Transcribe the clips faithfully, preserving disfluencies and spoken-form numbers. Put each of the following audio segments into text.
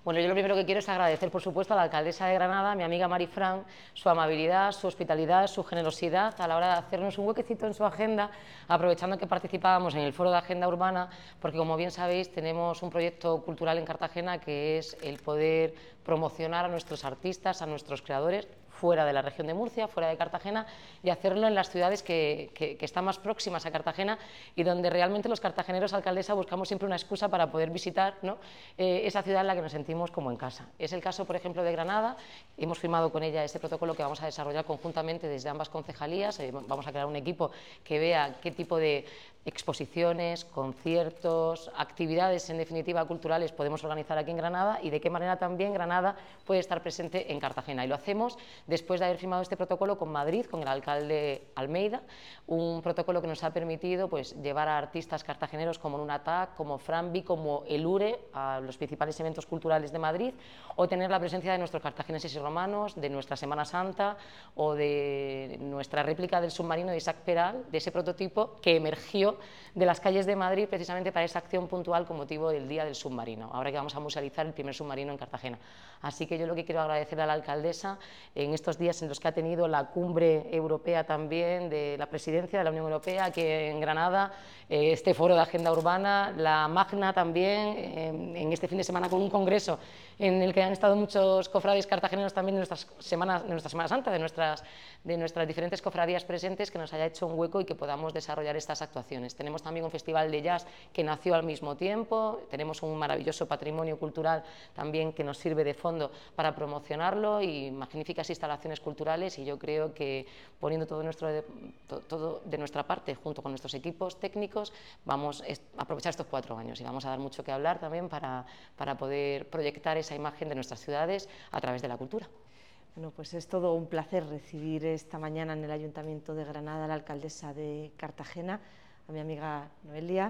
Bueno, yo lo primero que quiero es agradecer, por supuesto, a la alcaldesa de Granada, mi amiga Marifran, su amabilidad, su hospitalidad, su generosidad a la hora de hacernos un huequecito en su agenda, aprovechando que participábamos en el Foro de Agenda Urbana, porque, como bien sabéis, tenemos un proyecto cultural en Cartagena que es el poder promocionar a nuestros artistas, a nuestros creadores, fuera de la región de Murcia, fuera de Cartagena, y hacerlo en las ciudades que, que, que están más próximas a Cartagena y donde realmente los cartageneros, alcaldesa, buscamos siempre una excusa para poder visitar, ¿no?, eh, esa ciudad en la que nos sentimos como en casa. Es el caso, por ejemplo, de Granada. Hemos firmado con ella este protocolo que vamos a desarrollar conjuntamente desde ambas concejalías. Eh, vamos a crear un equipo que vea qué tipo de exposiciones, conciertos, actividades, en definitiva, culturales podemos organizar aquí en Granada y de qué manera también Granada puede estar presente en Cartagena. Y lo hacemos después de haber firmado este protocolo con Madrid, con el alcalde Almeida, un protocolo que nos ha permitido, pues, llevar a artistas cartageneros como Nunatac, como Frambi, como Elure, a los principales eventos culturales de Madrid, o tener la presencia de nuestros cartagineses y romanos, de nuestra Semana Santa o de nuestra réplica del submarino de Isaac Peral, de ese prototipo que emergió de las calles de Madrid precisamente para esa acción puntual con motivo del Día del Submarino, ahora que vamos a musealizar el primer submarino en Cartagena. Así que yo lo que quiero agradecer a la alcaldesa en estos días en los que ha tenido la cumbre europea también de la presidencia de la Unión Europea aquí en Granada, eh, este foro de agenda urbana, la Magna también, eh, en este fin de semana con un congreso en el que han estado muchos cofrades cartageneros también de nuestras semanas, de nuestra Semana Santa, de nuestras, de nuestras diferentes cofradías presentes, que nos haya hecho un hueco y que podamos desarrollar estas actuaciones. Tenemos también un festival de jazz que nació al mismo tiempo, tenemos un maravilloso patrimonio cultural también que nos sirve de fondo para promocionarlo y magníficas instalaciones culturales, y yo creo que poniendo todo, nuestro, todo de nuestra parte junto con nuestros equipos técnicos vamos a aprovechar estos cuatro años y vamos a dar mucho que hablar también para, para poder proyectar esa imagen de nuestras ciudades a través de la cultura. Bueno, pues es todo un placer recibir esta mañana en el Ayuntamiento de Granada a la alcaldesa de Cartagena, a mi amiga Noelia,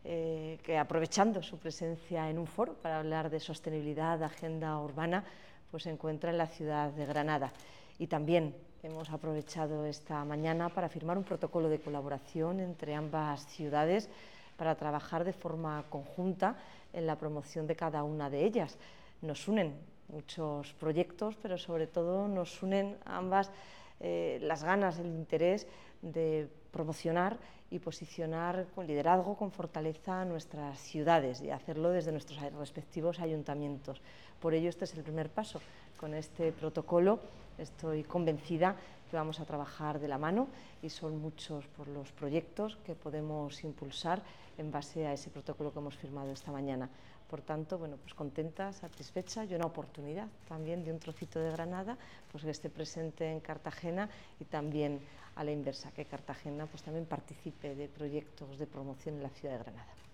eh, que aprovechando su presencia en un foro para hablar de sostenibilidad, de agenda urbana, pues se encuentra en la ciudad de Granada. Y también hemos aprovechado esta mañana para firmar un protocolo de colaboración entre ambas ciudades para trabajar de forma conjunta en la promoción de cada una de ellas. Nos unen muchos proyectos, pero sobre todo nos unen a ambas eh, las ganas, el interés de promocionar y posicionar con liderazgo, con fortaleza nuestras ciudades y hacerlo desde nuestros respectivos ayuntamientos. Por ello, este es el primer paso. Con este protocolo estoy convencida que vamos a trabajar de la mano y son muchos por los proyectos que podemos impulsar en base a ese protocolo que hemos firmado esta mañana. Por tanto, bueno, pues contenta, satisfecha y una oportunidad también de un trocito de Granada, pues que esté presente en Cartagena, y también a la inversa, que Cartagena pues también participe de proyectos de promoción en la ciudad de Granada.